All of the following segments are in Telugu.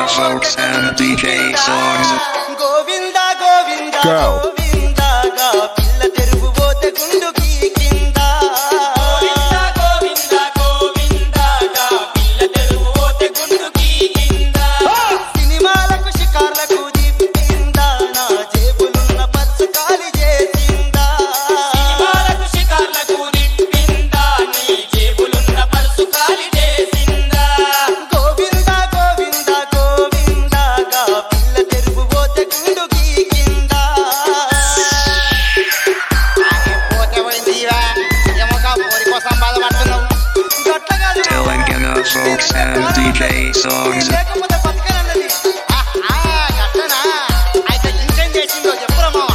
folks and DJ songs. Govinda, Govinda, Go. Govinda, ga pilla teruvu bote gundu ki kinda. Govinda, Govinda, Govinda, ga pilla teruvu bote gundu ki kinda. Cinemaలకు షికార్లకు దీపిందా నా జేబులున్న పర్సు ఖాళీ చేసిందా. సినిమాలకు షికార్లకు దీపిందా నీ జేబులున్న పర్సు ఖాళీ చేసిందా. గోవిందా గోవిందా గోవిందా గా పిల్ల తెరువు పోతే గుండు గీకిందా. పోతే పోయిందివా ఏమోగా పోరి కోసం బాధపడుతున్నావు. గట్లగాదు Telangana folks and DJ songs. లేకపోతే బతకనన్నది. గట్లనా అయితే ఇంకేం చేసిందో చెప్పురా మావా.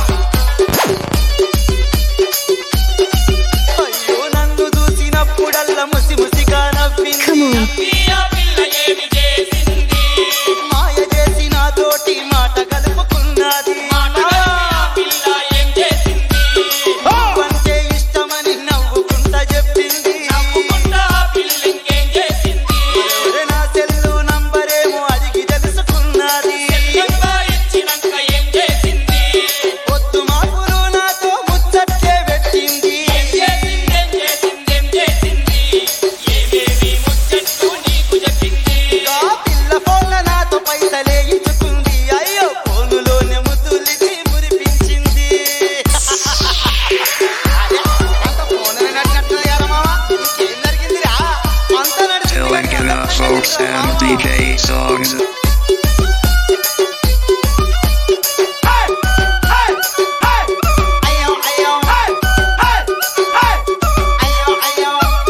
అయ్యో నన్ను చూసినప్పుడల్లా ముసి ముసిగా నవ్వింది. ఆ పిల్ల ఏమి చేసింది మాయ చేసి నాతోటి మాట కలుపుకున్నది. నువ్వంటే ఇష్టమని నవ్వుకుంటా చెప్పింది. ఒరే నా సెల్లు నంబరేమో అడిగి తెలుసుకున్నది. పొద్దు మాపులు నాతో ముచ్చట్లే పెట్టింది. ఆ పిల్ల ఫోన్ల నాతో పైసలే ఇచ్చుకుంది. అయ్యో ఫోనులోనే ముద్దులిచ్చి మురిపించింది. అదే అంత ఫోన్ నడిచినట్టు మావా ఇంకేం జరిగిందిరా అంత నడిచింది. Telangana folks and DJ songs. అయ్యో అయ్యో అయ్యో అయ్యో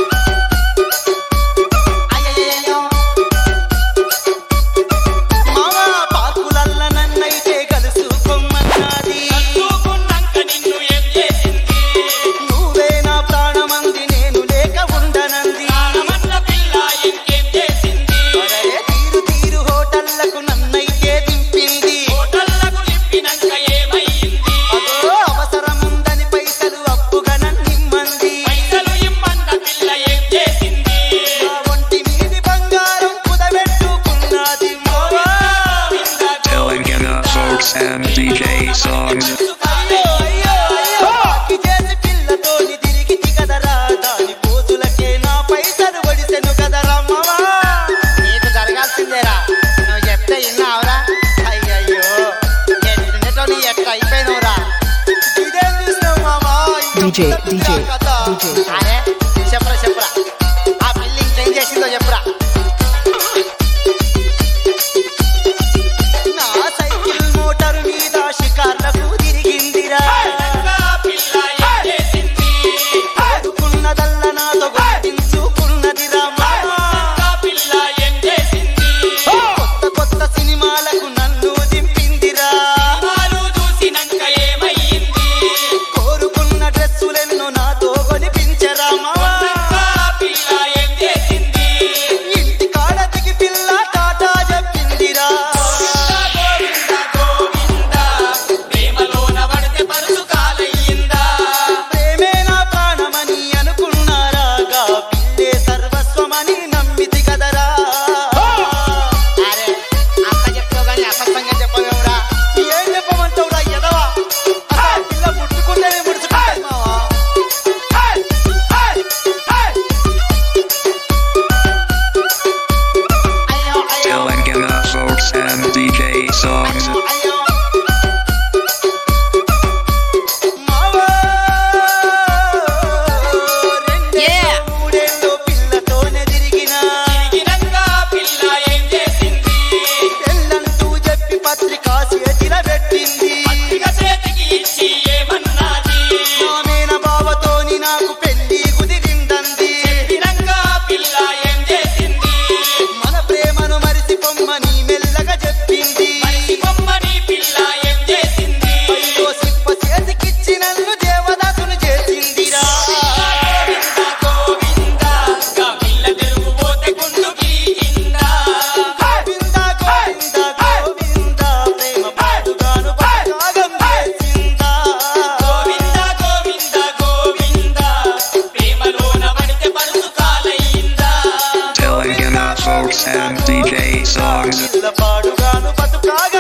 అయ్యయ్యో మావా పాకులల్ల నన్నైతే కలుసుకోమన్నది. నువ్వే నా ప్రాణమంది నేను లేక ఉండనంది. అరే తీరు తీరు హోటళ్లకు నన్నైతే దింపింది. అదో అవసరముందని పైసలు అప్పుగా నన్నిమ్మంది. నా ఒంటి మీది బంగారం కుదబెట్టుకున్నది. మావా Telangana folks and DJ songs. అయ్యో అయ్యో అయ్యో బాకి చేసి పిల్లతోని తిరిగితి కదరా. దాని పోతులకే నా పైసలు ఒడిసెను కదరా మావా. నీకు జరగాల్సిందేరా నువ్వు చెప్తే విన్నావురా. అయ్యయ్యో ఎట్లనేటో నీ ఎట్లా అయిపోయినవురా. ఇదేం చూసినావు మావా DJ. అరే చెప్పరా చెప్పరా ఆ పిల్ల ఇంకేం చేసిందో చెప్పురా. నా సైకిల్ మోటార్ మీద షికార్లకు తిరిగిందిరా. కోరుకున్నదల్లా నాతో గుర్తించుకున్నదిరా మావా. కొత్త కొత్త సినిమాలకు నన్ను దింపిందిరా. కోరుకున్న డ్రెస్సులెన్నో నాతో కొనిపించరా మావా. ఇంటి కాడ దిగి పిల్ల టాటా చెప్పిందిరా. ప్రేమే నా ప్రాణమని అనుకున్నారా. గా పిల్లే సర్వస్వమని నమ్మితి కదరా. అరే అక్క చెప్తావు కానీ అసత్యంగా చెప్పవేవురా. ఏం చెప్పమంటావురా ఎదవా. అసలు పిల్ల ముట్టుకుంటేనే ముడుచుకుంటాయి మావా. అయ్యో అయ్యో Telangana folks and DJ songs. అయ్యో మావా రెండేళ్ళో మూడేళ్ళో పిల్లతోనే తిరిగినా. పెళ్ళంటూ చెప్పి పత్రిక చేతిలో పెట్టింది. నామేన బావతోని నాకు పెళ్లి కుదిరిందంది. మన ప్రేమను మరిసి పొమ్మని మెల్లగా చెప్పింది. అయ్యో సిప్ప చేతికిచ్చి నన్ను దేవదాసును చేసిందిరా. గోవిందా గోవిందా గోవిందా ప్రేమ పాడుగాను పరాగం చేసిందా. Telangana folks and DJ songs. songs. పిల్ల పాడుగాను బతుకాగా